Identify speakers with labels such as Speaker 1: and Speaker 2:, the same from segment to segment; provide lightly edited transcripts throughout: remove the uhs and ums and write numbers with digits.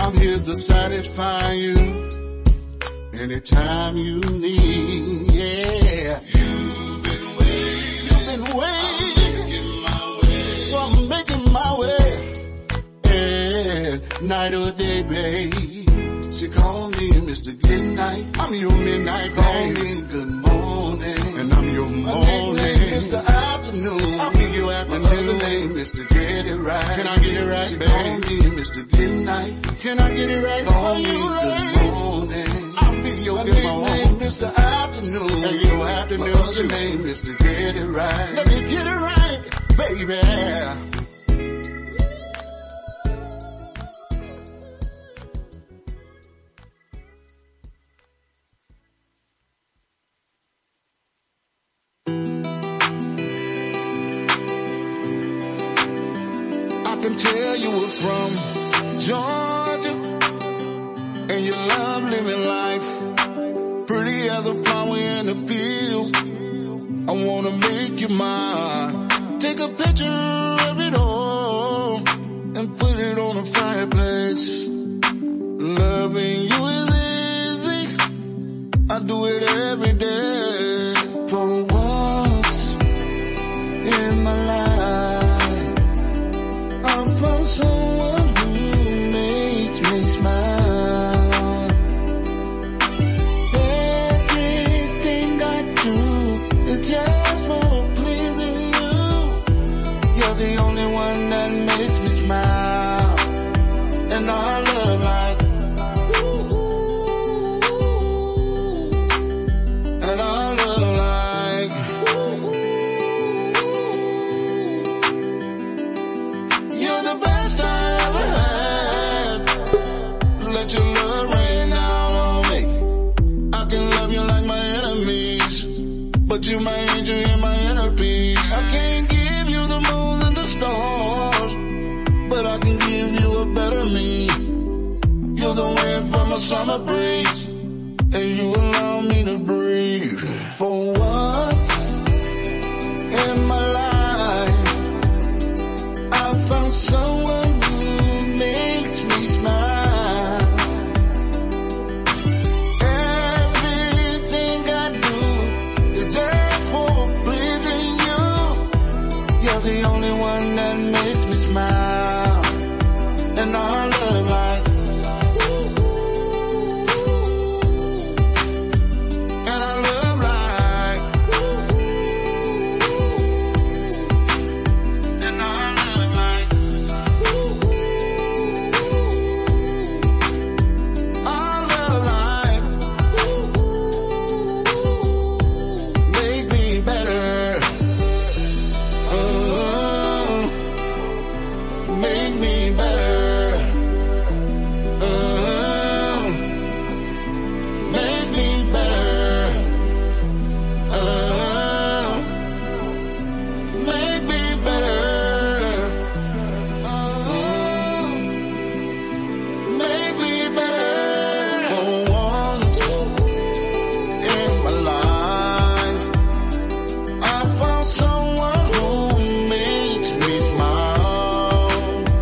Speaker 1: I'm here to satisfy you anytime you need. Yeah. You've been waiting. So I'm making my way. Yeah. Night or day, babe. She call me Mr. Goodnight. I'm your midnight, call me good morning. And I'm your morning. Mr. Afternoon. I'll be your afternoon. Name Mr. Get It Right. Can I get it right, babe? Call me Mr. Goodnight. Can I get it right? Call me good morning. I'll be your good morning. Mr. Afternoon. And your afternoon. What's your name, Mr. Get It Right? Let me get it right, baby. I can tell you were from Georgia, and you love living life. Pretty as a flower in the field. I wanna make you mine. Take a picture of it all and put it on the fireplace. Loving you is easy. I do it every day. For once in my life, I found someone who makes me smile. Everything I do is just for pleasing you. You're the only one that makes me smile. And our love like, and our love like, you're the best I ever had. Let your love rain down on me. I can love you like my enemies, but you're my angel and my inner peace. I can't give you the moon and the stars, but I can give you a better me. You're the wind from a summer breeze, and you allow me to breathe. For once in my life, I found someone who makes me smile. Everything I do is just for pleasing you. You're the only one that makes me smile. And our love like, and our love like, and our love like, our love like, make me better. Make me better. Make me better. Make me better. Make me better. For once in my life, I found someone who makes me smile.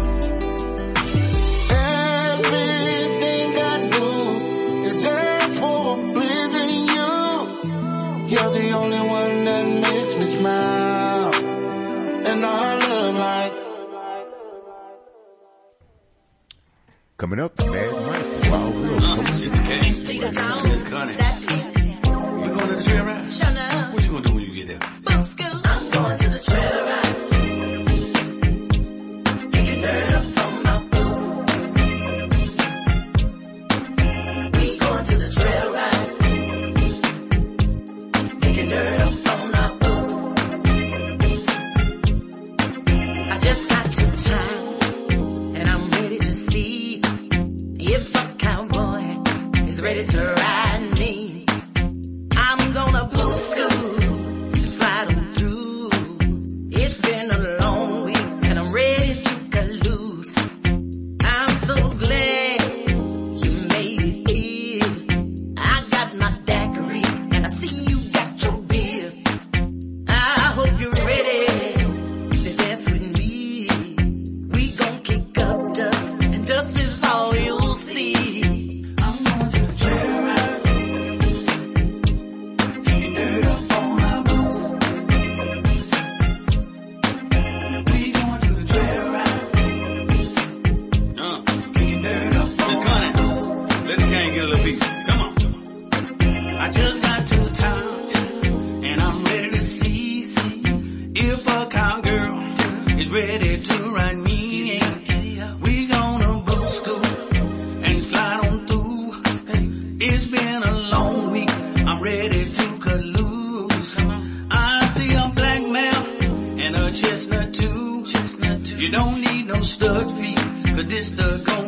Speaker 1: Everything I do is just for pleasing you. You're the only one that makes me smile. And our love like,
Speaker 2: Coming up, Mad Mike, Wild World.
Speaker 3: It's Connie. You going to the trail ride? What you gonna do when you get there?
Speaker 4: I'm going to the trail ride. Kicking dirt up on my boots. We going to the trail ride. Kicking dirt up on my boots. I just got to town, and I'm ready to see if a cowboy is ready to ride me. I'm gonna boot scoot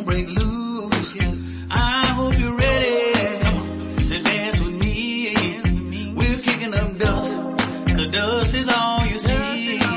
Speaker 3: gon' break loose. I hope you're ready to dance with me. We're kicking up dust, 'cause dust is all you see.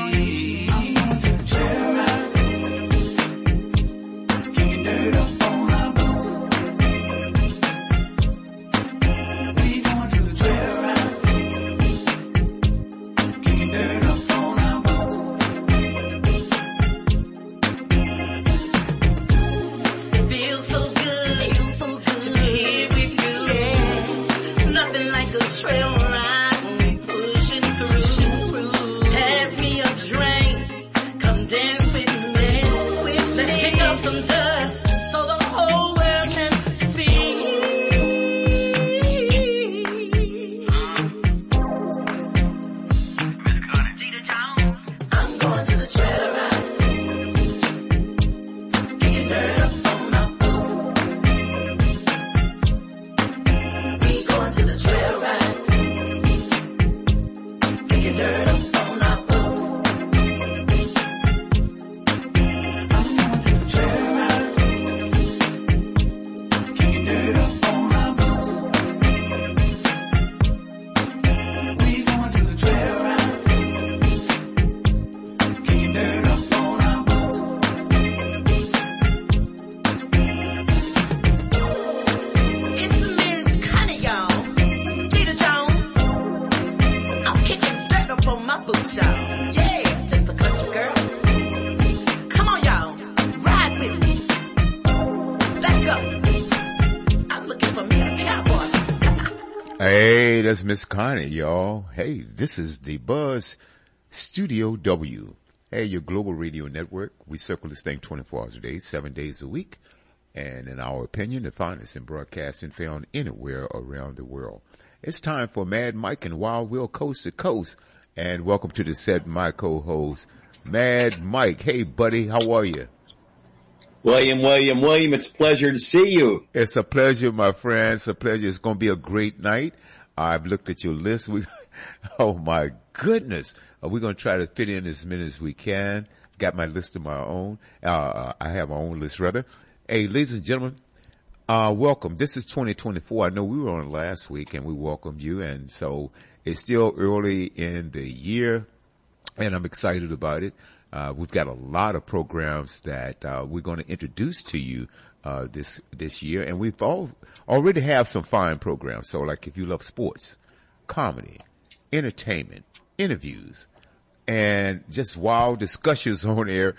Speaker 2: Hey, that's Miss Connie, y'all. Hey, this is the Buzz Studio W. Hey, your global radio network. We circle this thing 24 hours a day, 7 days a week. And in our opinion, the finest in broadcasting found anywhere around the world. It's time for Mad Mike and Wild Will Coast to Coast. And welcome to the set, my co-host, Mad Mike. Hey, buddy, how are you?
Speaker 5: William, it's a pleasure to see you.
Speaker 2: It's a pleasure, my friend. It's a pleasure. It's going to be a great night. I've looked at your list. Oh my goodness. We're going to try to fit in as many as we can. Got my list of my own. I have my own list, rather. Hey, ladies and gentlemen, welcome. This is 2024. I know we were on last week and we welcomed you. And so it's still early in the year and I'm excited about it. We've got a lot of programs that we're going to introduce to you this year, and we've already have some fine programs. So, like if you love sports, comedy, entertainment, interviews, and just wild discussions on air,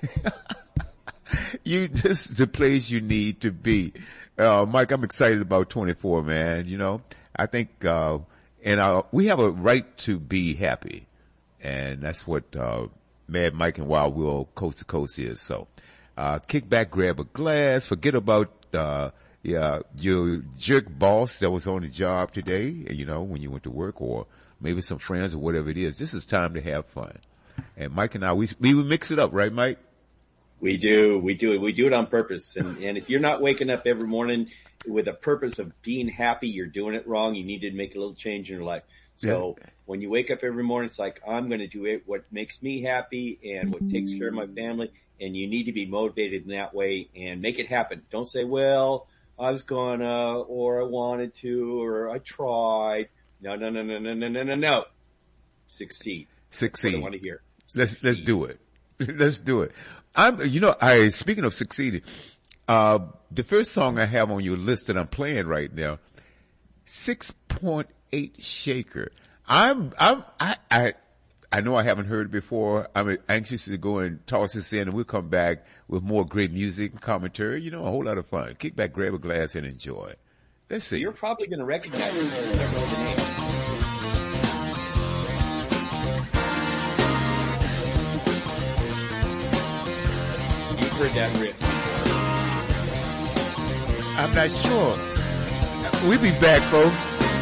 Speaker 2: this is the place you need to be. Mike, I'm excited about 24, man. You know, I think we have a right to be happy, and that's what Mad Mike and Wild Will Coast to Coast is. So, kick back, grab a glass, forget about, your jerk boss that was on the job today, you know, when you went to work, or maybe some friends or whatever it is. This is time to have fun. And Mike and I, we would mix it up, right, Mike?
Speaker 5: We do it on purpose. And if you're not waking up every morning with a purpose of being happy, you're doing it wrong. You need to make a little change in your life. So when you wake up every morning, it's like, I'm going to do it, what makes me happy and what takes care of my family. And you need to be motivated in that way and make it happen. Don't say, well, I was gonna, or I wanted to, or I tried. No. Succeed. That's what I want to hear.
Speaker 2: Let's do it. Let's do it. Speaking of succeeding, the first song I have on your list that I'm playing right now, 6.8 Shaker. I know I haven't heard it before. I'm anxious to go and toss this in, and we'll come back with more great music and commentary. You know, a whole lot of fun. Kick back, grab a glass, and enjoy. Let's see.
Speaker 5: You're probably going to recognize it when you start knowing the name. You've heard that riff before.
Speaker 2: I'm not sure. We'll be back, folks.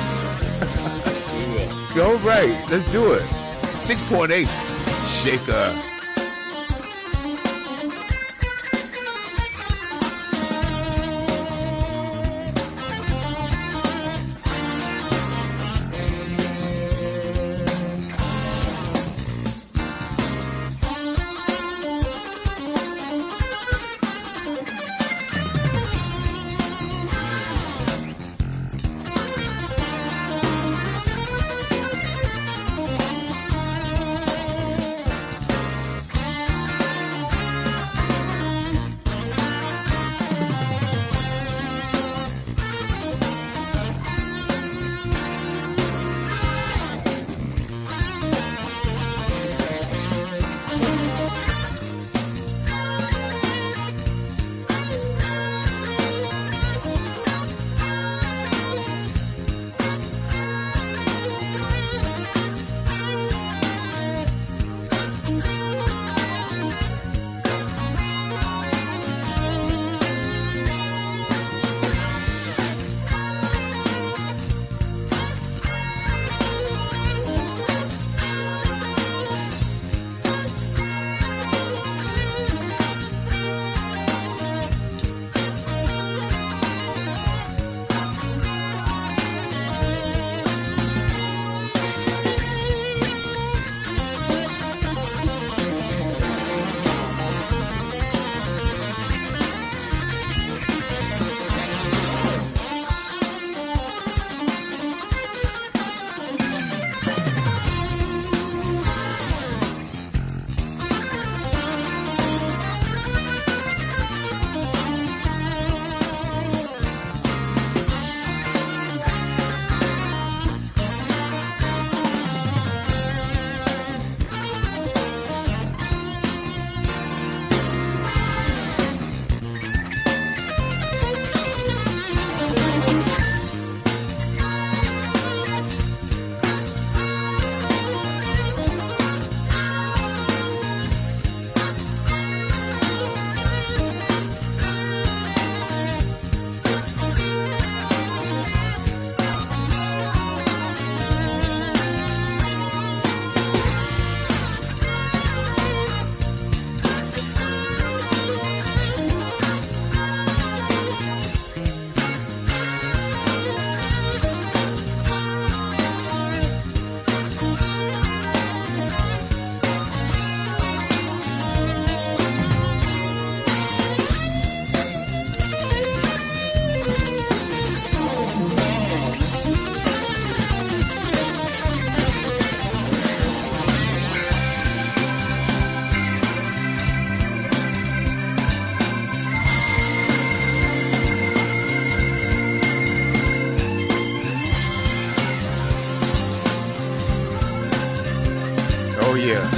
Speaker 5: We will.
Speaker 2: All right, let's do it. 6.8 Shaker. here.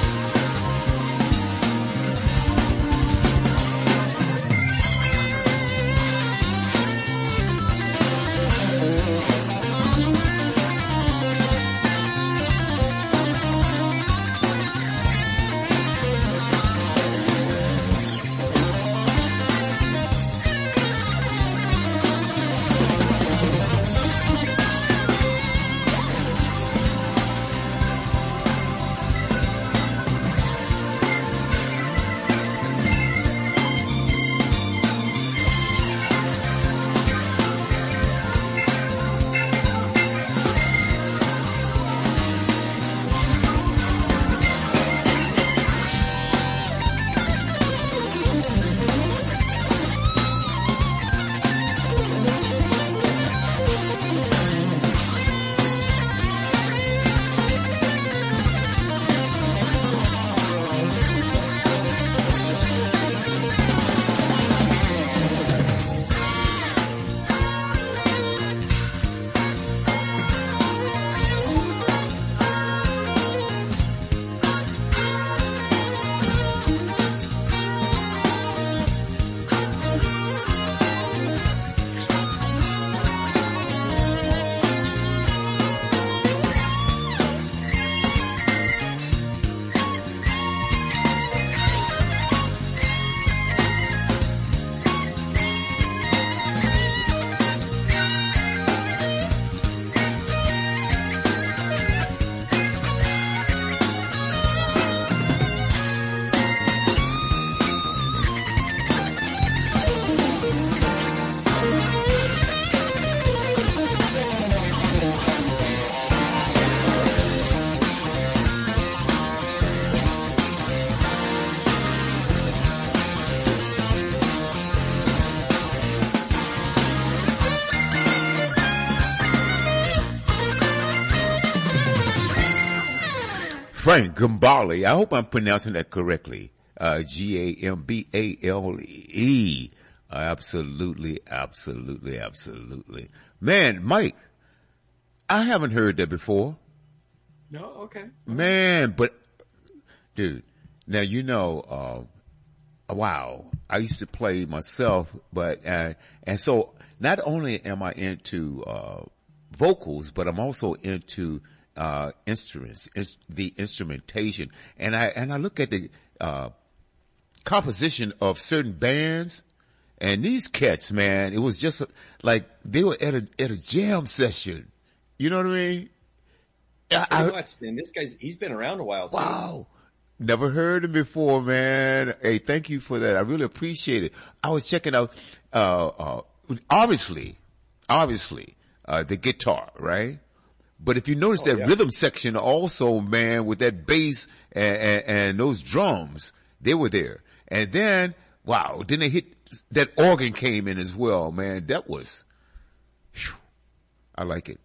Speaker 2: Frank Gambale. I hope I'm pronouncing that correctly. Gambale. Absolutely, absolutely, absolutely. Man, Mike, I haven't heard that before.
Speaker 5: No, okay.
Speaker 2: Man, but dude, now you know, wow, I used to play myself, but and so not only am I into vocals, but I'm also into instruments, the instrumentation, and I look at the composition of certain bands, and these cats, man, it was just like they were at a jam session. You know what I mean?
Speaker 5: Pretty much. And this he's been around a while too.
Speaker 2: Wow. Never heard him before, man. Hey, thank you for that. I really appreciate it. I was checking out, obviously, the guitar, right? But if you notice that rhythm section also, man, with that bass and those drums, they were there. And then, wow, then they hit, that organ came in as well, man. That was, whew, I like it.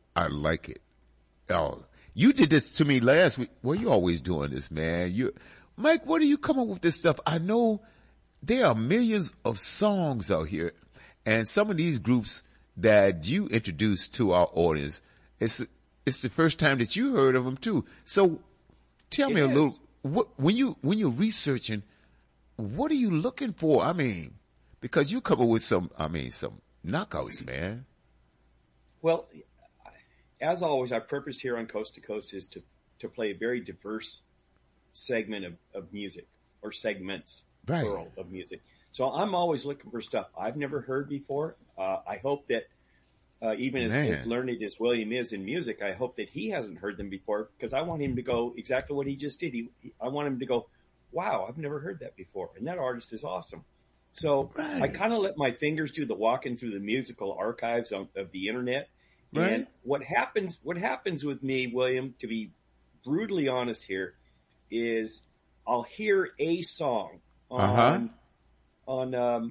Speaker 2: Oh, you did this to me last week. Well, you always doing this, man. Mike, where do you come up with this stuff? I know there are millions of songs out here, and some of these groups that you introduced to our audience, it's the first time that you heard of them too. So tell me a little, when you're researching, what are you looking for? I mean, because you come up with some knockouts, man.
Speaker 5: Well, as always, our purpose here on Coast to Coast is to play a very diverse segment of music, or segments,
Speaker 2: right,
Speaker 5: plural, of music. So I'm always looking for stuff I've never heard before. I hope that even as learned as William is in music, I hope that he hasn't heard them before, because I want him to go exactly what he just did. I want him to go, wow, I've never heard that before, and that artist is awesome. So right, I kind of let my fingers do the walking through the musical archives of the internet. Right. And what happens with me, William, to be brutally honest here, is I'll hear a song on the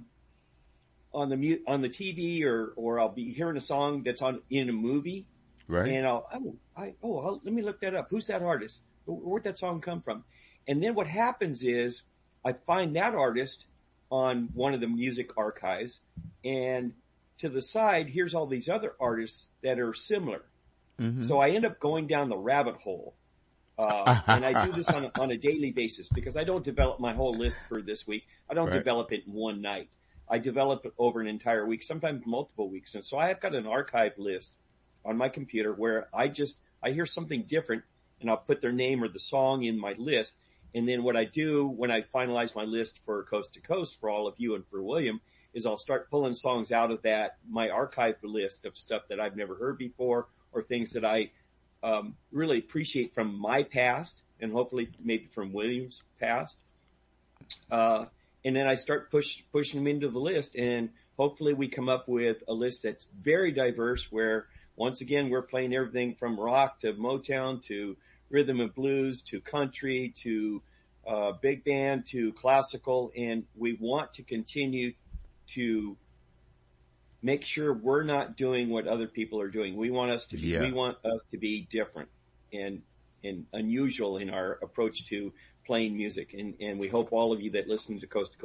Speaker 5: TV, or I'll be hearing a song that's in a movie, right? And let me look that up. Who's that artist? Where'd that song come from? And then what happens is I find that artist on one of the music archives, and to the side, here's all these other artists that are similar. Mm-hmm. So I end up going down the rabbit hole And I do this on a daily basis because I don't develop my whole list for this week. I don't develop it in one night. I develop it over an entire week, sometimes multiple weeks. And so I have got an archive list on my computer where I hear something different and I'll put their name or the song in my list. And then what I do when I finalize my list for Coast to Coast for all of you and for William is I'll start pulling songs out of my archive list of stuff that I've never heard before or things that I really appreciate from my past and hopefully maybe from William's past. And then I start pushing them into the list, and hopefully we come up with a list that's very diverse where, once again, we're playing everything from rock to Motown to rhythm and blues to country to big band to classical, and we want to continue to make sure we're not doing what other people are doing. We want us to be different and unusual in our approach to playing music. And we hope all of you that listen to Coast,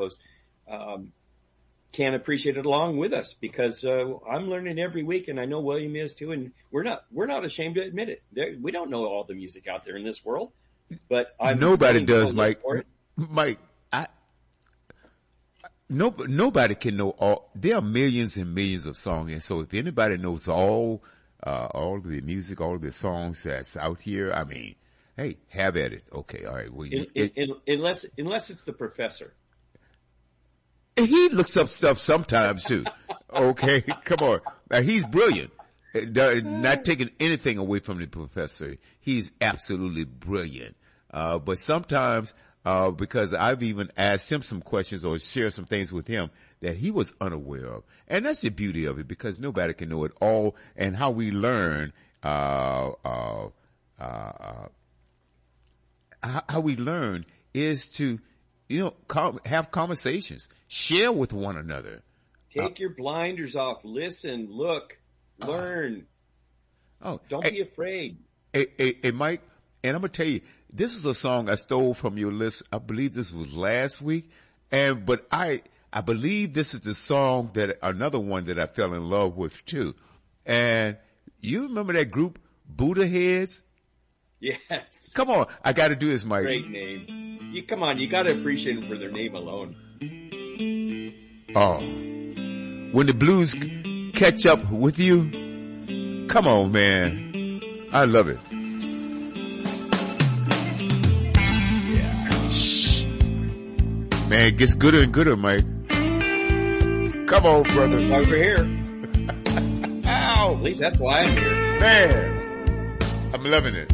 Speaker 5: can appreciate it along with us because, I'm learning every week and I know William is too. And we're not ashamed to admit it. We don't know all the music out there in this world, but
Speaker 2: nobody does, Mike. Mike, nobody can know all. There are millions and millions of songs. And so if anybody knows all of the music, all of the songs that's out here, I mean, hey, have at it. Okay, all right. Well,
Speaker 5: unless it's the professor.
Speaker 2: He looks up stuff sometimes too. Okay, come on. Now, he's brilliant. Not taking anything away from the professor. He's absolutely brilliant. But sometimes, because I've even asked him some questions or shared some things with him that he was unaware of. And that's the beauty of it because nobody can know it all. And how we learn, how we learn is to, have conversations, share with one another.
Speaker 5: Take your blinders off, listen, look, learn. Don't be afraid.
Speaker 2: Hey, Mike, and I'm going to tell you, this is a song I stole from your list. I believe this was last week. But I believe this is the song another one that I fell in love with too. And you remember that group, Buddha Heads?
Speaker 5: Yes.
Speaker 2: Come on. I got to do this, Mike.
Speaker 5: Great name. You got to appreciate them for their name alone.
Speaker 2: Oh. When the blues catch up with you, come on, man. I love it. Man, it gets gooder and gooder, Mike. Come on, brother.
Speaker 5: That's why we're here.
Speaker 2: Ow.
Speaker 5: At least that's why I'm here.
Speaker 2: Man, I'm loving it.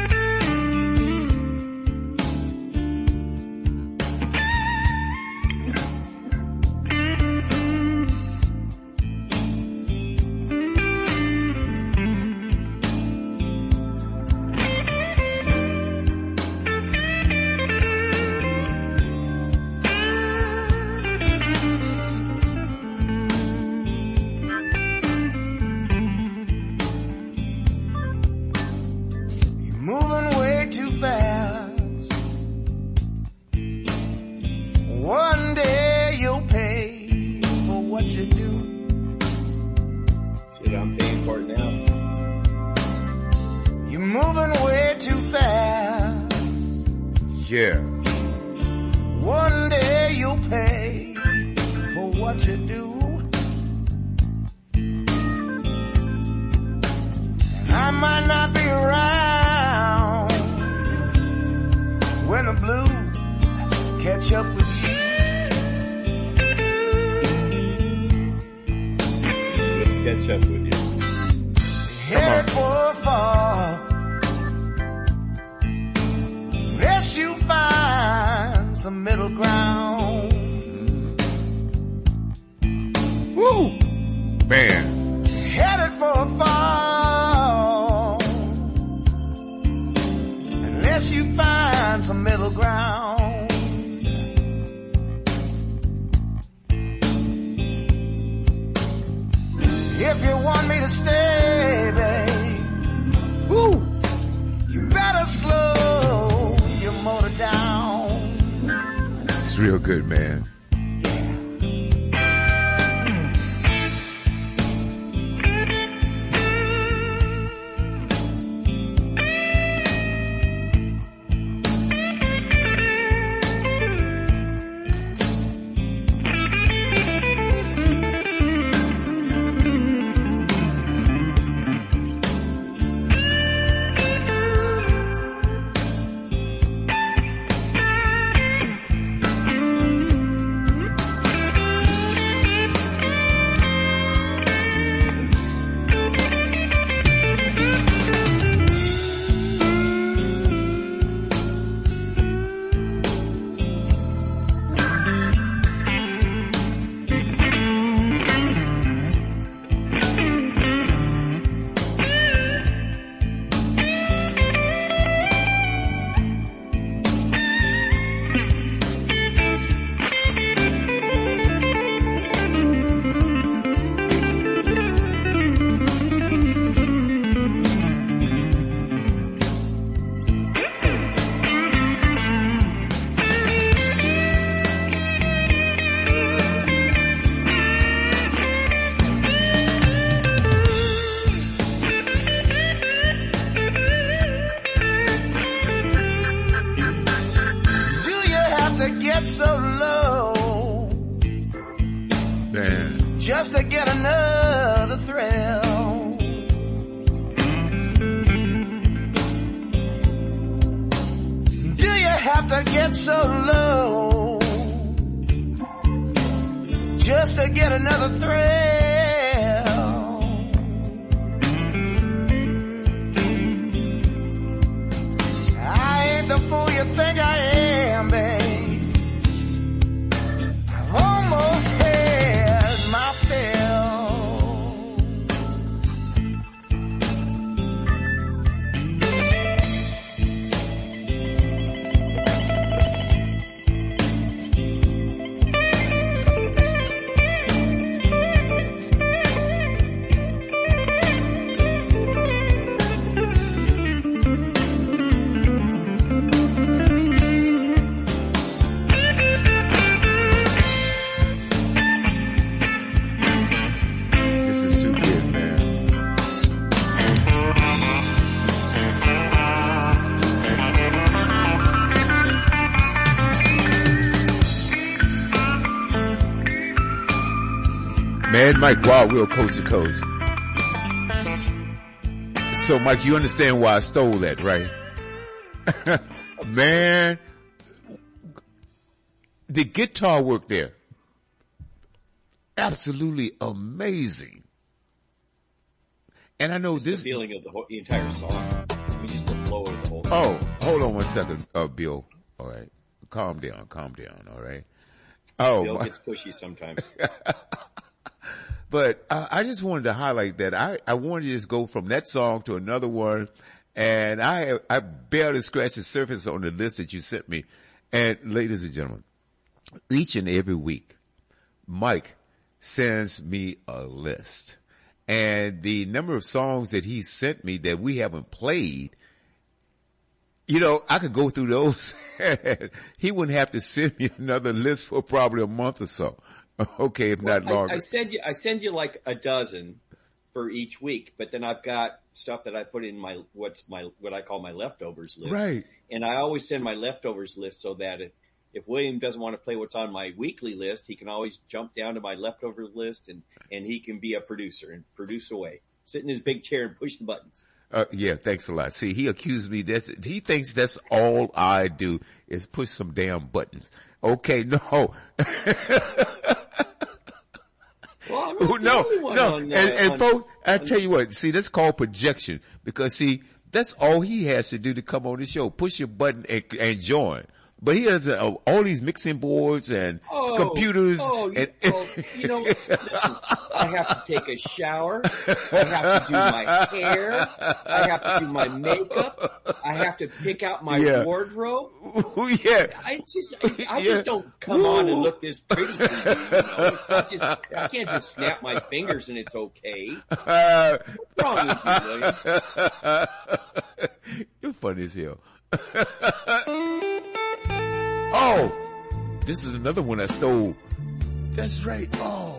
Speaker 2: Real good, man.
Speaker 3: get another thrill. Do you have to get so low just to get another thrill? The fool you think I am, babe. I've almost had my fill.
Speaker 2: Mad Mike Wild Will Coast to Coast. So Mike, you understand why I stole that, right? Man, the guitar work there, absolutely amazing. And I know
Speaker 5: it's
Speaker 2: this
Speaker 5: the feeling of the entire song. I mean, just the flow of the whole song.
Speaker 2: Oh, hold on one second, Bill. All right. Calm down. All right. Oh,
Speaker 5: Bill gets pushy sometimes.
Speaker 2: But I just wanted to highlight that I wanted to just go from that song to another one, and I barely scratched the surface on the list that you sent me. And ladies and gentlemen, each and every week, Mike sends me a list, and the number of songs that he sent me that we haven't played, you know, I could go through those. He wouldn't have to send me another list for probably a month or so. Okay, if not longer.
Speaker 5: I send you like a dozen for each week, but then I've got stuff that I put in what I call my leftovers list.
Speaker 2: Right.
Speaker 5: And I always send my leftovers list so that if William doesn't want to play what's on my weekly list, he can always jump down to my leftovers list and he can be a producer and produce away. Sit in his big chair and push the buttons.
Speaker 2: Yeah, thanks a lot. See, he accused me he thinks that's all I do is push some damn buttons. Okay, no.
Speaker 5: Well, I'm not the only one
Speaker 2: and folks, I tell you what, see, that's called projection, because see, that's all he has to do to come on the show. Push your button and join. But he has all these mixing boards and computers.
Speaker 5: You know, listen, I have to take a shower. I have to do my hair. I have to do my makeup. I have to pick out my wardrobe.
Speaker 2: Yeah.
Speaker 5: I just don't come on and look this pretty for you, you know. It's not just, I can't just snap my fingers and it's okay. What's wrong with you, William?
Speaker 2: You're funny as hell. Oh, this is another one I stole. That's right. Oh,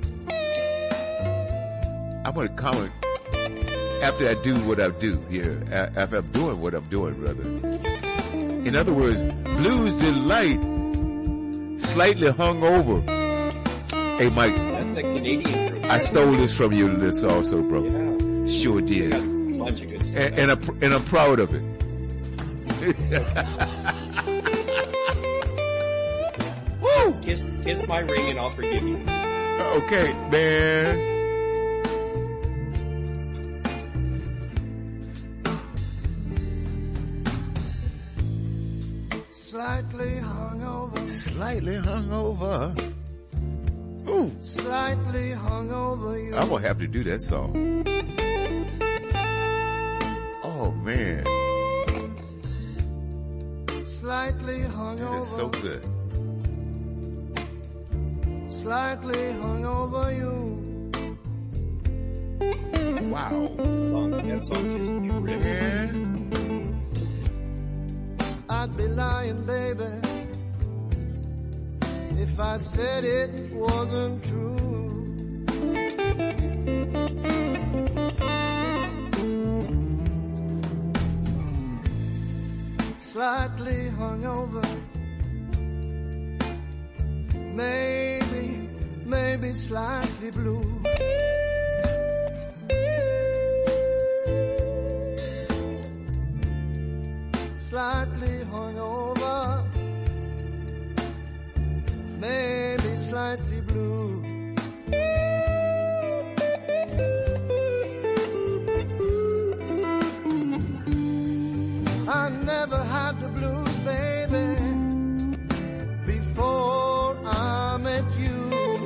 Speaker 2: I'm going to comment after I do what I do here. After I'm doing what I'm doing, rather. In other words, Blues Delight, Slightly Hungover. Hey, Mike.
Speaker 5: That's a Canadian group.
Speaker 2: I stole this from your list also, bro.
Speaker 5: Yeah.
Speaker 2: Sure did.
Speaker 5: Got a bunch of good stuff.
Speaker 2: And I'm proud of it. Woo!
Speaker 5: Kiss my ring and I'll forgive you.
Speaker 2: Okay, man.
Speaker 3: Slightly hungover.
Speaker 2: Slightly hungover. Ooh.
Speaker 3: Slightly hungover. You.
Speaker 2: I'm gonna have to do that song. Oh man.
Speaker 3: Slightly hungover.
Speaker 2: That is so good.
Speaker 3: Slightly hungover you.
Speaker 2: Wow.
Speaker 5: That song just terrific.
Speaker 2: Yeah.
Speaker 3: I'd be lying, baby, if I said it wasn't true. Slightly hungover. Maybe slightly
Speaker 6: slightly blue. Slightly hungover, maybe slightly blue. I never had the blues, baby, before I met you.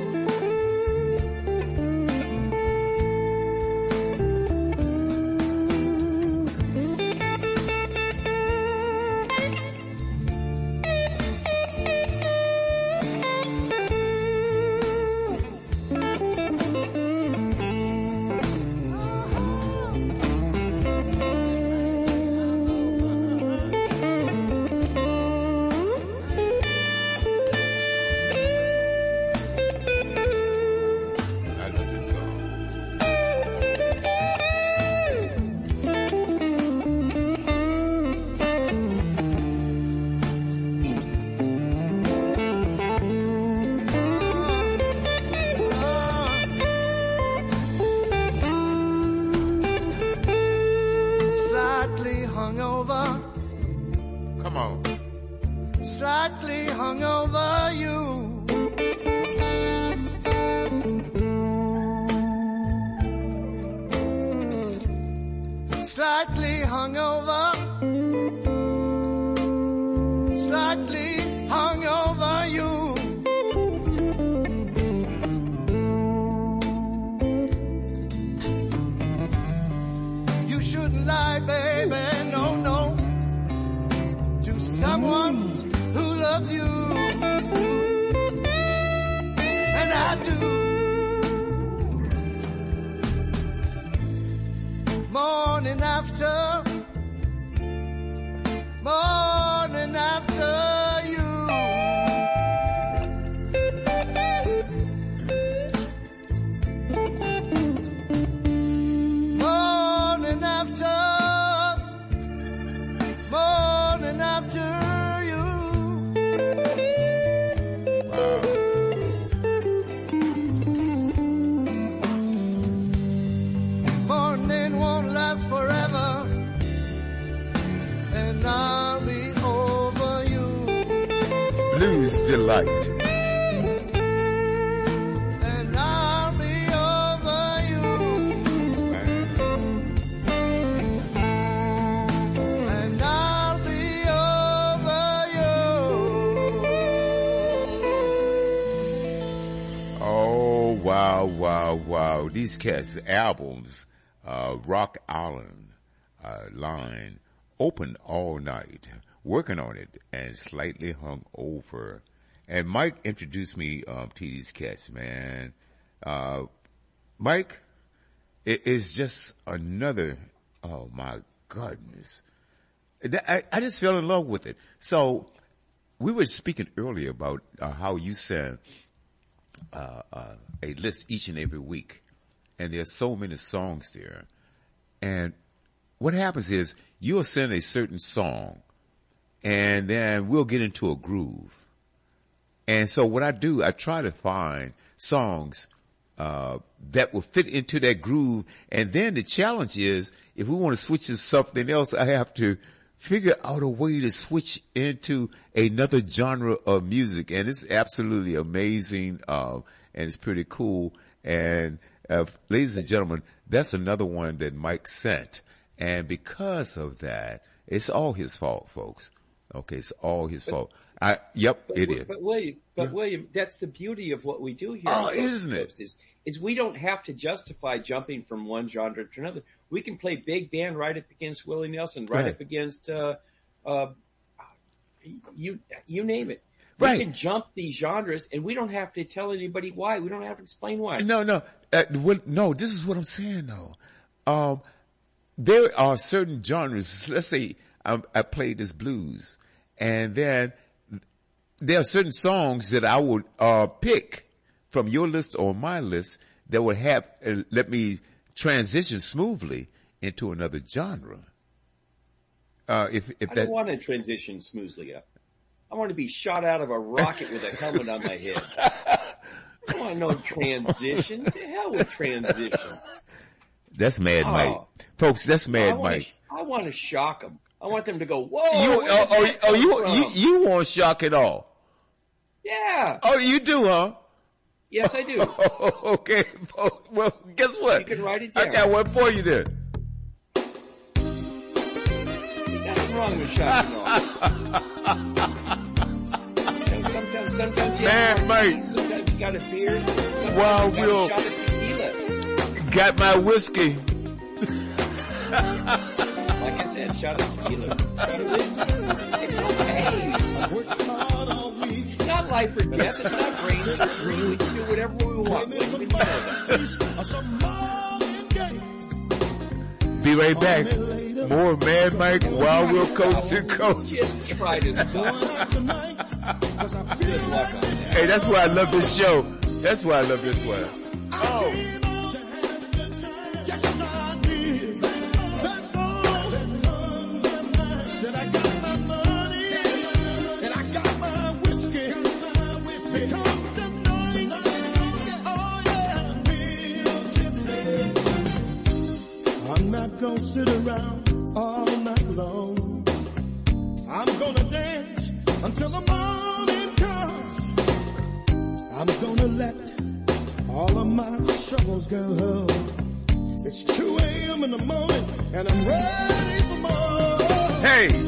Speaker 6: Slightly hungover.
Speaker 2: Come on.
Speaker 6: Slightly hungover you. Slightly hungover. Slightly hungover you. You shouldn't lie, baby, no, no, to someone who loves you, and I do. Morning after you. Morning after you.
Speaker 2: Wow.
Speaker 6: Morning won't last forever, and I'll be over you.
Speaker 2: Blues Delight.
Speaker 6: And I'll be over you. And I'll be over you.
Speaker 2: Oh, wow, wow, wow. These cats' albums, Rock Island line, open all night, working on it, and slightly hung over. And Mike introduced me to these cats, man. Mike, it is just another, oh my goodness. I just fell in love with it. So we were speaking earlier about how you send a list each and every week, and there's so many songs there. And what happens is you'll send a certain song, and then we'll get into a groove. And so what I do, I try to find songs that will fit into that groove. And then the challenge is, if we want to switch to something else, I have to figure out a way to switch into another genre of music. And it's absolutely amazing, and it's pretty cool. And ladies and gentlemen, that's another one that Mike sent. And because of that, it's all his fault, folks. Okay, it's all his fault. It is.
Speaker 5: But William, that's the beauty of what we do here.
Speaker 2: Oh, isn't it?
Speaker 5: Is we don't have to justify jumping from one genre to another. We can play big band right up against Willie Nelson, right up against you name it. We can jump these genres, and we don't have to tell anybody why. We don't have to explain why.
Speaker 2: No. No, this is what I'm saying, though. There are certain genres. Let's say I played this blues, and then there are certain songs that I would pick from your list or my list that would have let me transition smoothly into another genre. I
Speaker 5: don't want to transition smoothly up. I want to be shot out of a rocket with a helmet on my head. don't want no transition. To hell with transition.
Speaker 2: That's Mad Mike. Folks, that's Mad Mike.
Speaker 5: I want to shock them. I want them to go, whoa.
Speaker 2: You want shock at all?
Speaker 5: Yeah.
Speaker 2: Oh, you do, huh?
Speaker 5: Yes, I do.
Speaker 2: Okay. Well, guess what?
Speaker 5: You can write it down.
Speaker 2: I got one for you then.
Speaker 5: There's nothing wrong with shocking off. Sometimes
Speaker 2: Man, mate.
Speaker 5: Sometimes you got a beer.
Speaker 2: Wild Will
Speaker 5: shot of tequila.
Speaker 2: got my whiskey.
Speaker 5: Like I said, shot of tequila. Shot of whiskey. It's okay. It's not life or death. It's not brain surgery. We can do whatever we want.
Speaker 2: Be right back. More Mad Mike, Wild Will Coast to Coast.
Speaker 5: Just try to stop. Good luck on that.
Speaker 2: Hey, that's why I love this show. That's why I love this one. Oh.
Speaker 6: Said I got my money and I got my whiskey because tonight, oh yeah, I'm not gonna sit around all night long. I'm gonna dance until the morning comes. I'm gonna let all of my troubles go. It's 2 a.m. in the morning and I'm ready for more.
Speaker 2: Hey!
Speaker 6: I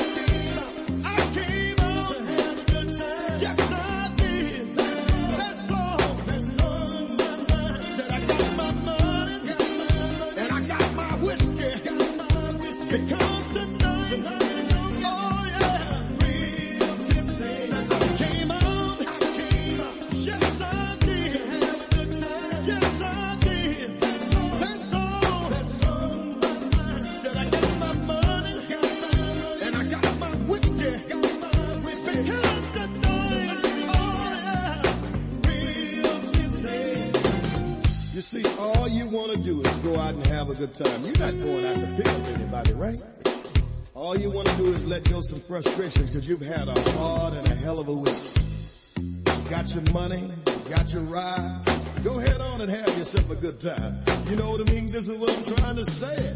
Speaker 6: came out to have a good time. Yes, I did. That's all. Said I got my money and I got my whiskey. Because tonight, oh yeah, real tipsy. I came out. Yes, I did. Yes, I did. That's all. Said I got my money. And I got my whiskey, because tonight, oh yeah, real tipsy. You see, all you want to do is go out and have a good time. You're not going out to pick up anybody, right? All you want to do is let go some frustrations because you've had a hard and a hell of a week. Got your money, got your ride. Go head on and have yourself a good time. You know what I mean? This is what I'm trying to say.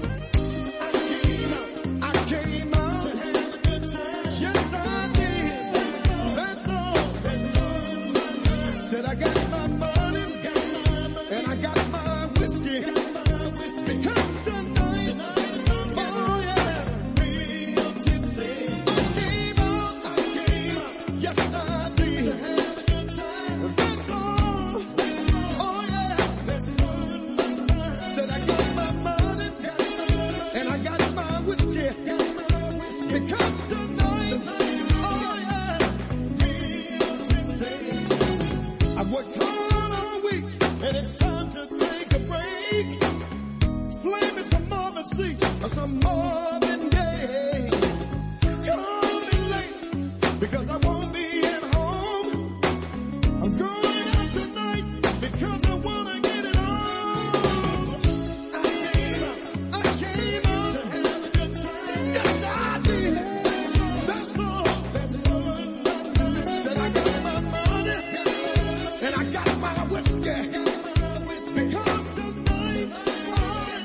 Speaker 6: I came out to have a good time. Yes, I did. That's all. Said I got my money and I got my whiskey. Because tonight, oh yeah, real tipsy. I came out. Yes, I did. To have a good time. That's all. Oh yeah. Said I got my money and I got my whiskey. Because tonight, oh yeah, I've worked hard all week and it's time to take a break. Play me some Marvin Seats or some Marvin Gaye. Call me late because I won't be at home. I'm going out tonight because I want to get it on. I came out to have a good time. Yes, I did. That's all. Said I got my money and I got my whiskey. Because tonight, oh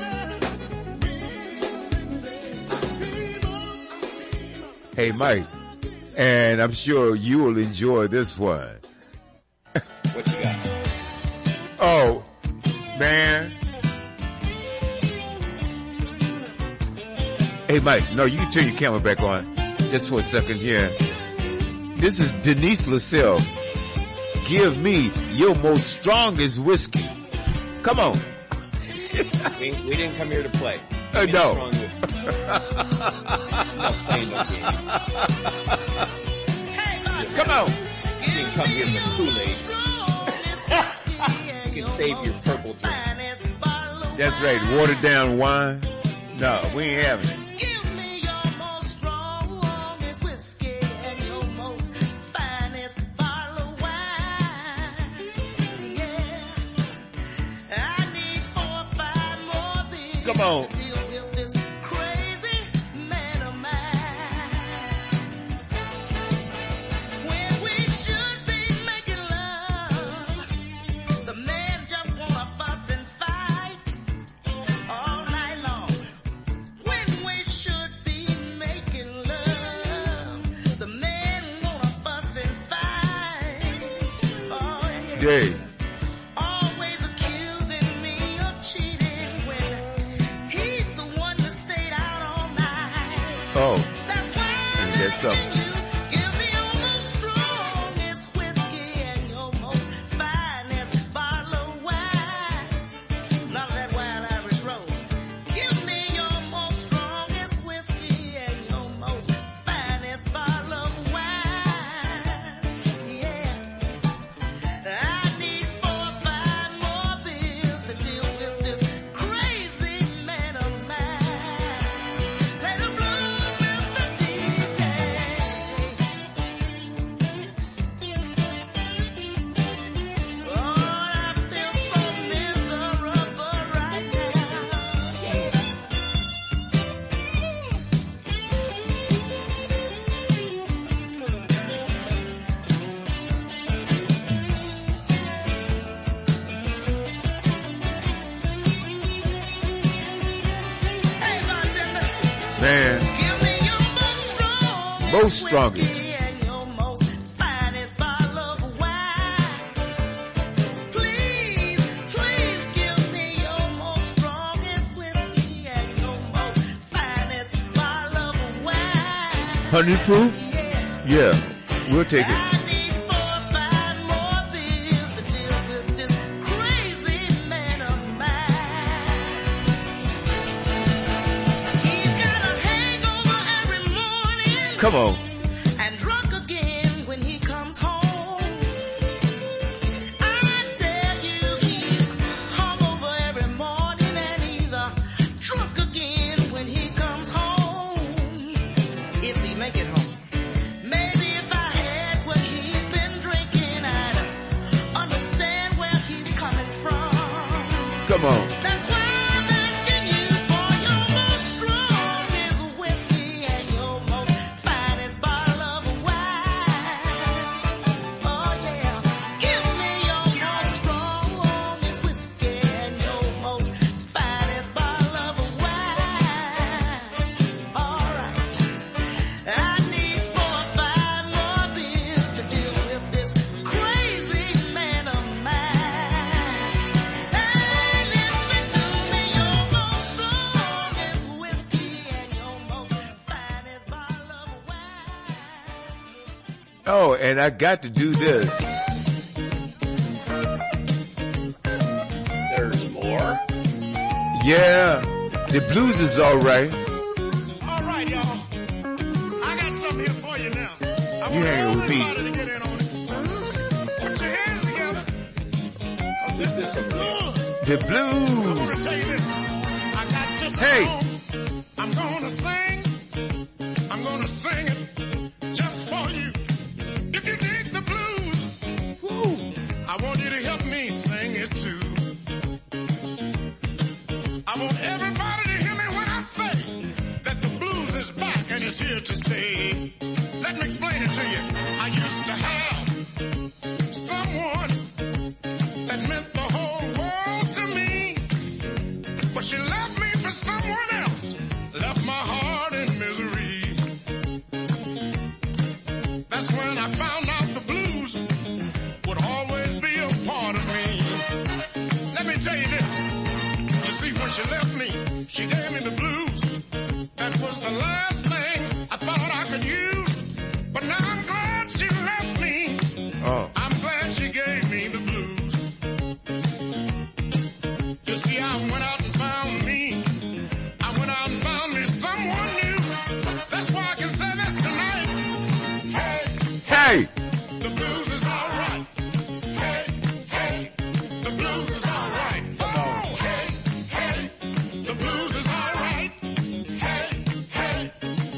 Speaker 6: yeah,
Speaker 2: Hey, Mike. And I'm sure you will enjoy this one.
Speaker 5: What you got?
Speaker 2: Oh, man. Hey, Mike. No, you can turn your camera back on just for a second here. This is Denise LaSalle. Give me your most strongest whiskey. Come on.
Speaker 5: We didn't come here to play.
Speaker 2: No.
Speaker 5: Strong whiskey. Not playing no game.
Speaker 2: Come on.
Speaker 5: You didn't come here for Kool-Aid. You can save your purple drink.
Speaker 2: That's right. Watered down wine. No, we ain't having it.
Speaker 7: Give me your most strongest whiskey and your most finest bottle of wine. Yeah. I need 4 or 5 more beers.
Speaker 2: Come on.
Speaker 7: To deal with this crazy man of mine. When we should be making love,
Speaker 2: Okay.
Speaker 7: Always accusing me of cheating when he's the one that stayed out all night.
Speaker 2: Oh,
Speaker 7: That's why I'm
Speaker 2: Get some.
Speaker 7: asking you, give me your most strongest whiskey and your most finest bottle of wine. None of that wild Irish rose. Give me your most strongest whiskey and your most finest bottle of wine. Yeah. I need 4 or 5 more beers to deal with this crazy man of mine. Play the blues, Mr. DJ. Oh, I feel so miserable right now. Yeah. Hey, bartender.
Speaker 2: man.
Speaker 7: Give me your most
Speaker 2: Most strongest.
Speaker 7: whiskey and your most finest bottle of wine. Please, please give me your most strongest whiskey and your most finest bottle of wine.
Speaker 2: Honey proof?
Speaker 7: Yeah.
Speaker 2: Yeah. We'll take it.
Speaker 7: I need 4 or 5 more beers to deal with this crazy man of mine. He's got a hangover every morning
Speaker 2: Come on.
Speaker 7: and drunk again when he comes home. I tell you, he's hungover every morning and he's drunk again when he comes home. If he make it home. Maybe if I had what he's been drinking, I'd understand where he's coming from.
Speaker 2: Come on.
Speaker 7: That's why I'm asking you for your most strongest whiskey and your most finest bottle of wine. Oh yeah, give me your most strongest whiskey and your most finest bottle of wine. All right, I need 4 or 5 more beers to deal with this crazy man of mine. Hey, listen to me, your most strongest whiskey and your most finest bottle of wine.
Speaker 2: Oh, and I got to do this.
Speaker 5: There's more.
Speaker 2: Yeah. The blues is all right.
Speaker 6: All right, y'all. I got something here for you now. I
Speaker 2: You
Speaker 6: want
Speaker 2: hanging with me.
Speaker 6: everybody to get in on it. Put your hands together. 'Cause this is some good.
Speaker 2: The
Speaker 6: I want
Speaker 2: blues.
Speaker 6: to tell you this. I got this
Speaker 2: Hey.
Speaker 6: song. I'm gonna sing. I'm gonna sing it just for you. If you dig the blues, woo, I want you to help me sing it too. I want everybody to hear me when I say that the blues is back and it's here to stay. Let me explain it to you. I used to have someone that meant the whole world to me, but she left me for someone else, left my heart in misery. That's when I found out the blues would always be a part of me. Let me tell you this. You see, when she left me, she gave me the blues. That was the last thing I thought I could use. But now I'm glad she left me.
Speaker 2: Oh.
Speaker 6: I'm glad she gave me the blues. You see, I went out and found me. I went out and found me someone new. That's why I can say this tonight. Hey,
Speaker 2: Hey.
Speaker 6: the blues is all right. Hey, hey, the blues is all right. Oh, hey, hey, the blues is all right. Hey, hey,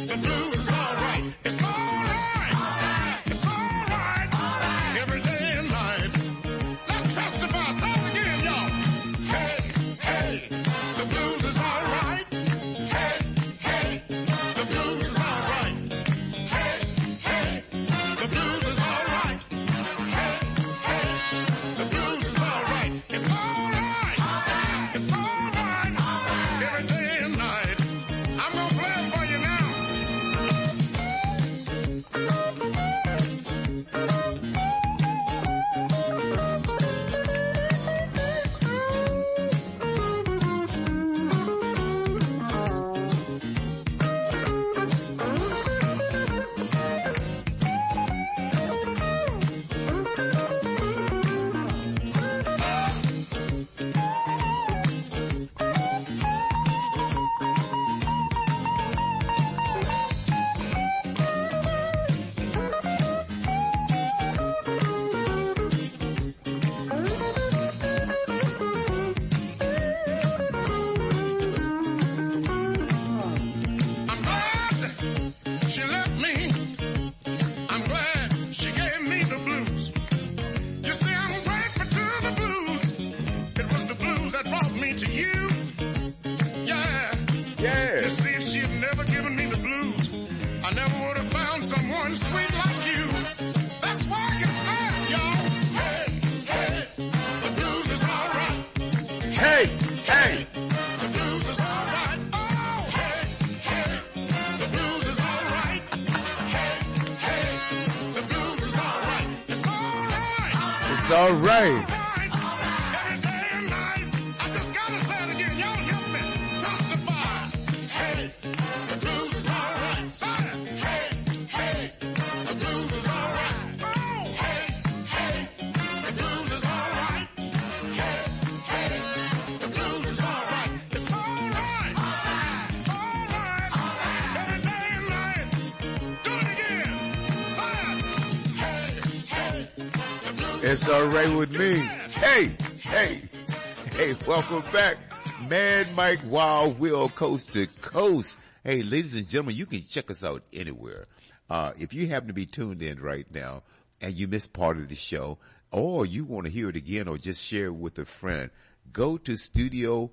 Speaker 6: me to you. Yeah.
Speaker 2: Yeah.
Speaker 6: You see, if she'd never given me the blues, I never would have found someone sweet like you. That's why I can say it, y'all. Hey, hey, the blues is alright.
Speaker 2: Hey, hey.
Speaker 6: The blues is alright. Oh, hey, hey, the blues is alright. Hey, hey, the blues is alright. It's alright.
Speaker 2: It's all right.
Speaker 6: Every day and night. I just gotta say it again. Y'all help me testify. Hey, the blues is alright. Say it. Hey, hey, the blues is alright. Oh, hey, hey, the blues is alright. Hey, hey, the blues is alright. It's alright. Alright. Every day and night. Do it again. Say it. Hey, hey, the blues.
Speaker 2: It's all right with me. Hey, hey, hey, welcome back. Mad Mike Wild Will, coast to coast. Hey, ladies and gentlemen, you can check us out anywhere. If you happen to be tuned in right now and you missed part of the show, or you want to hear it again or just share it with a friend, go to Studio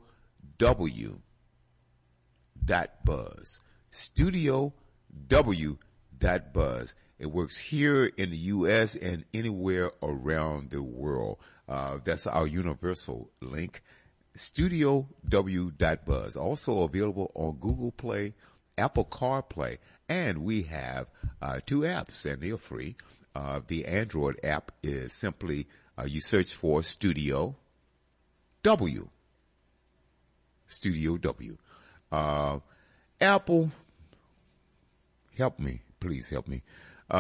Speaker 2: W.Buzz. Studio W.Buzz. It works here in the U.S. and anywhere around the world. That's our universal link. Studio W.Buzz. Also available on Google Play, Apple CarPlay, and we have 2 apps, and they're free. The Android app is simply, you search for Studio W. Studio W. Apple, help me. Please help me.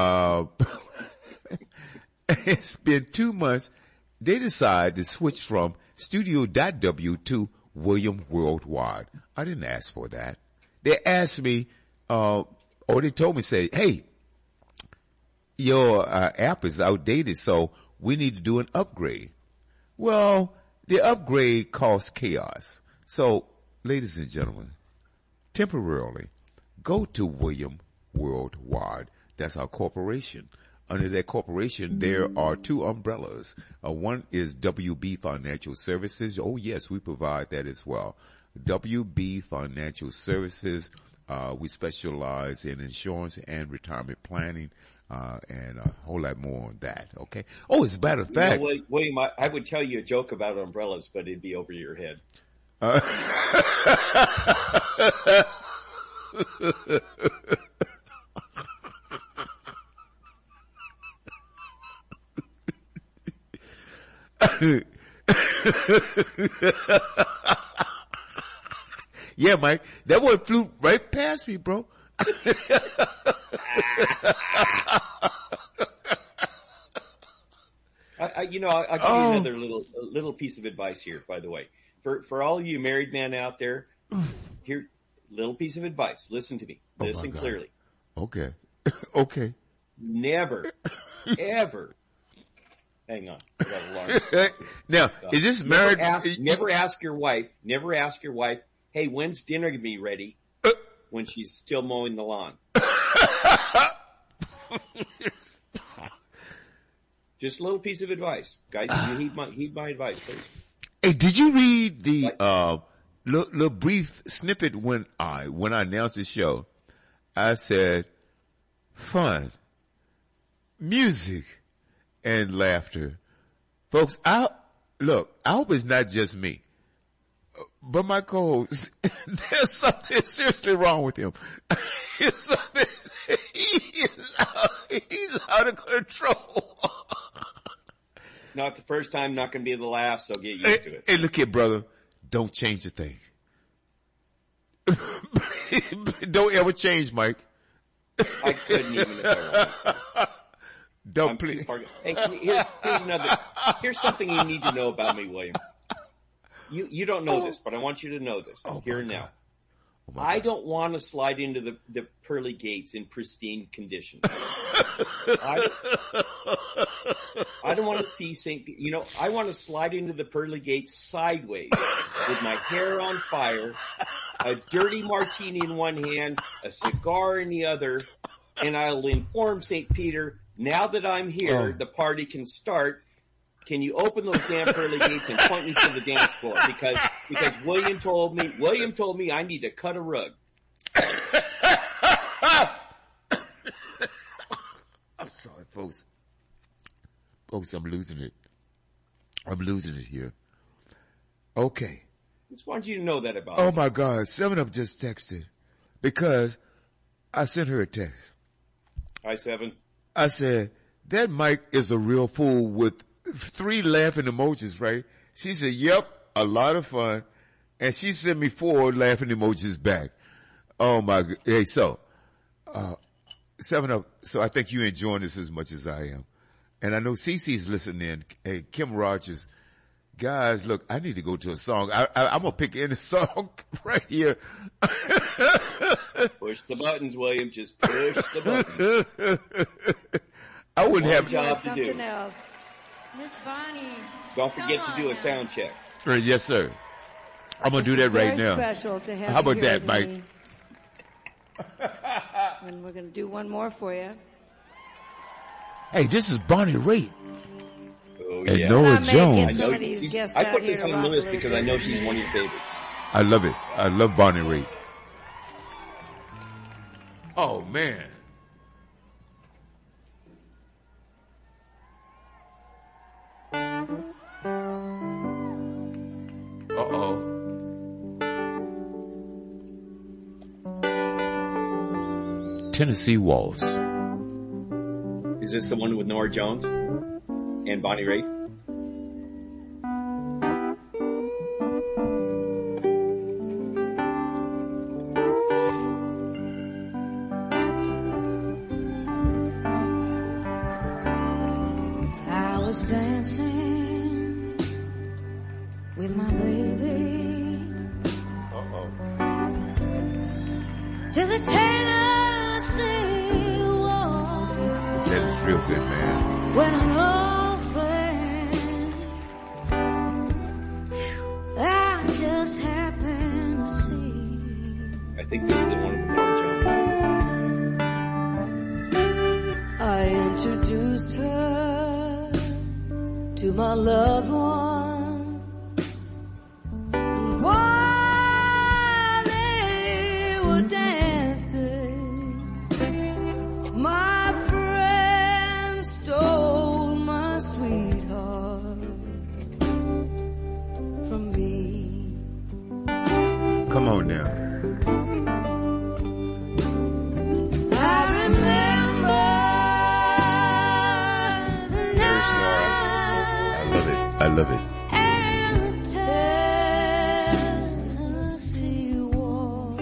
Speaker 2: It's been 2 months. They decided to switch from Studio.W to William Worldwide. I didn't ask for that. They asked me, or they told me, say, hey, your app is outdated, so we need to do an upgrade. Well, the upgrade caused chaos. So, ladies and gentlemen, temporarily, go to William Worldwide. That's our corporation. Under that corporation, there are 2 umbrellas. One is WB Financial Services. Oh, yes, we provide that as well. WB Financial Services. We specialize in insurance and retirement planning, and a whole lot more on that. Okay. Oh, as a matter of fact,
Speaker 5: William, I would tell you a joke about umbrellas, but it'd be over your head.
Speaker 2: Yeah, Mike, that one flew right past me, bro.
Speaker 5: I'll give you another little piece of advice here, by the way. For all you married men out there, here, little piece of advice. Listen to me. Listen clearly.
Speaker 2: Okay. Okay.
Speaker 5: Never, ever. Hang on. I got an alarm.
Speaker 2: Now, is this married?
Speaker 5: Never ask your wife, hey, when's dinner gonna be ready? When she's still mowing the lawn. Just a little piece of advice. Guys, you heed my advice, please.
Speaker 2: Hey, did you read the little brief snippet when I announced the show? I said, fun, music, and laughter. Folks, I hope it's not just me, but my co-host, there's something seriously wrong with him. He's out of control.
Speaker 5: Not the first time, not going to be the last, so get used to it.
Speaker 2: Hey, look here, brother. Don't change a thing. Don't ever change, Mike.
Speaker 5: I couldn't even if I wanted.
Speaker 2: Don't please.
Speaker 5: Hey, here's something you need to know about me, William. You don't know this, but I want you to know this here and now. I don't want to slide into the pearly gates in pristine condition. I don't want to see St. I want to slide into the pearly gates sideways with my hair on fire, a dirty martini in one hand, a cigar in the other, and I'll inform St. Peter, now that I'm here, the party can start. Can you open those damn pearly gates and point me to the dance floor? Because because William told me I need to cut a rug.
Speaker 2: I'm sorry, folks. Folks, I'm losing it. I'm losing it here. Okay.
Speaker 5: Just wanted you to know that about
Speaker 2: Oh
Speaker 5: me.
Speaker 2: my God, 7-Up just texted because I sent her a text.
Speaker 5: Hi, 7.
Speaker 2: I said, that Mike is a real fool with 3 laughing emojis, right? She said, yep, a lot of fun. And she sent me 4 laughing emojis back. Oh my God. Hey, so, 7-Up, so I think you're enjoying this as much as I am. And I know Cece's listening in. Hey, Kim Rogers. Guys, look, I need to go to a song. I'm going to pick any song right here.
Speaker 5: Push the buttons, William. Just push the buttons.
Speaker 2: I wouldn't have
Speaker 5: job to do.
Speaker 8: Something else. Miss Bonnie.
Speaker 5: Don't forget
Speaker 8: Come
Speaker 5: to do
Speaker 8: on
Speaker 5: a sound check.
Speaker 2: Yes, sir. I'm going to do
Speaker 8: This
Speaker 2: that
Speaker 8: is
Speaker 2: right
Speaker 8: very
Speaker 2: now.
Speaker 8: Special to have
Speaker 2: How about
Speaker 8: you here
Speaker 2: that,
Speaker 8: with
Speaker 2: Mike?
Speaker 8: me. And we're going to do one more for you.
Speaker 2: Hey, this is Bonnie Raitt
Speaker 5: Oh,
Speaker 2: and
Speaker 5: yeah.
Speaker 2: Nora
Speaker 8: I may
Speaker 2: Jones.
Speaker 8: get some of these guests
Speaker 5: I
Speaker 8: out
Speaker 5: put
Speaker 8: here
Speaker 5: this
Speaker 8: to
Speaker 5: on the
Speaker 8: rock a
Speaker 5: list
Speaker 8: little
Speaker 5: because I
Speaker 8: bit.
Speaker 5: know she's one of your favorites.
Speaker 2: I love it. I love Bonnie Raitt. Oh, man. Uh-oh. Tennessee Waltz.
Speaker 5: Is this the one with Nora Jones and Bonnie Raitt?
Speaker 4: I was dancing with my baby
Speaker 2: Uh-oh.
Speaker 4: to the Tennessee Waltz
Speaker 2: That is real good, man.
Speaker 4: when an old friend I just happened to see.
Speaker 5: I think this is the one with Nora Jones.
Speaker 4: I introduced her to my loved one. And while they were dancing, my friend stole my sweetheart from me.
Speaker 2: Come on now.
Speaker 4: I remember the
Speaker 5: There's Nora.
Speaker 4: night
Speaker 2: I love it.
Speaker 4: and the Tennessee Waltz,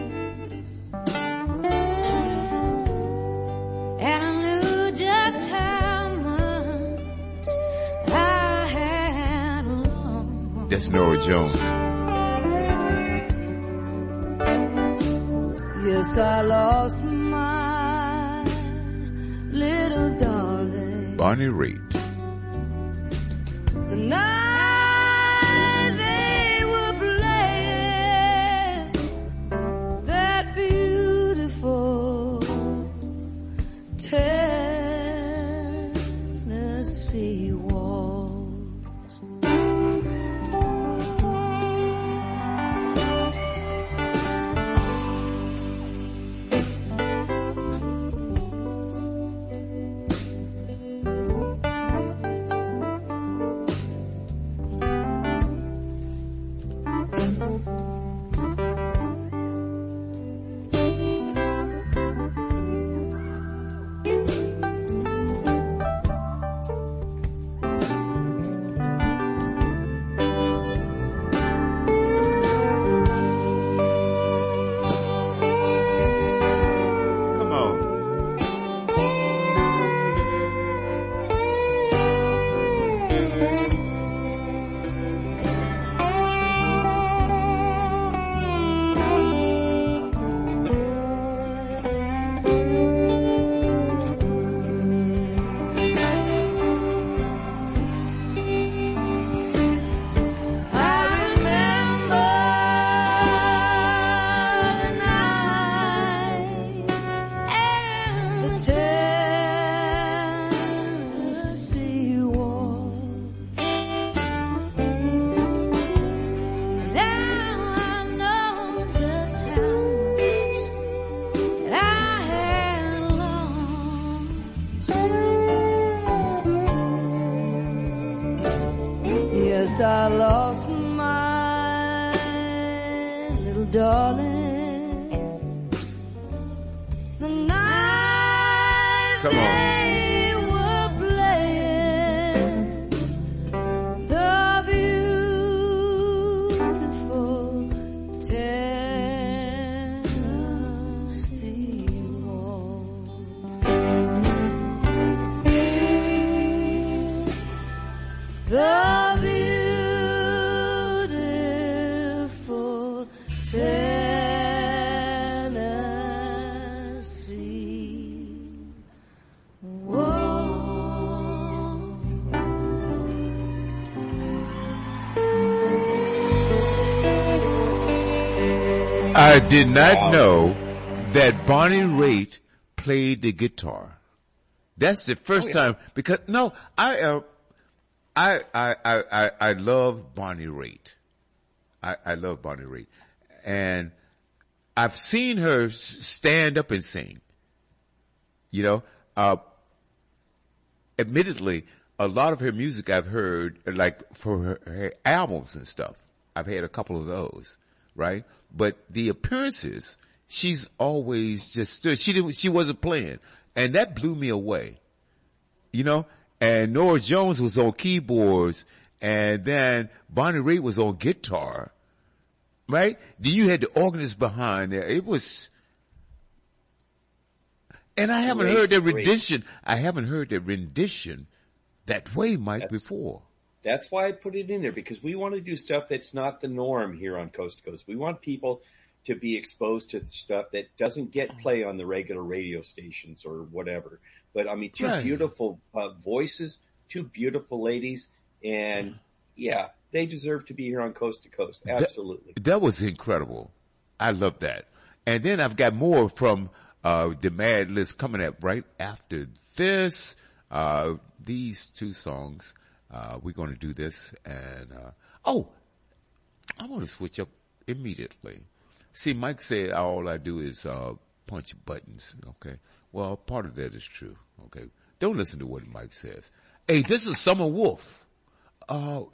Speaker 4: and I knew just how much I had lost.
Speaker 2: That's Nora Jones.
Speaker 4: Yes, I lost my little darling.
Speaker 2: Bonnie Raitt.
Speaker 4: The night they were playing that beautiful Tennessee waltz.
Speaker 2: Come on.
Speaker 7: darling, the night
Speaker 2: Come on.
Speaker 7: they were playing the beautiful Tennessee Waltz. The beautiful Tennessee Waltz.
Speaker 2: I did not know that Bonnie Raitt played the guitar. That's the first time because no, I love Bonnie Raitt. I love Bonnie Raitt, and I've seen her stand up and sing. You know, admittedly, a lot of her music I've heard, like for her albums and stuff. I've had a couple of those, right? But the appearances, she's always just stood. She wasn't playing, and that blew me away. You know, and Norah Jones was on keyboards, and then Bonnie Raitt was on guitar, right? Then you had the organist behind there. It was, and I haven't heard that rendition. I haven't heard that rendition that way, Mike, before.
Speaker 5: That's why I put it in there, because we want to do stuff that's not the norm here on Coast to Coast. We want people to be exposed to stuff that doesn't get play on the regular radio stations or whatever. But I mean, two beautiful voices, two beautiful ladies, and yeah, they deserve to be here on Coast to Coast. Absolutely.
Speaker 2: That was incredible. I love that. And then I've got more from the Mad List coming up right after this. These two songs. We're going to do this, and I want to switch up immediately. See, Mike said all I do is punch buttons. Okay, well, part of that is true. Okay, don't listen to what Mike says. Hey, this is Summer Wolf.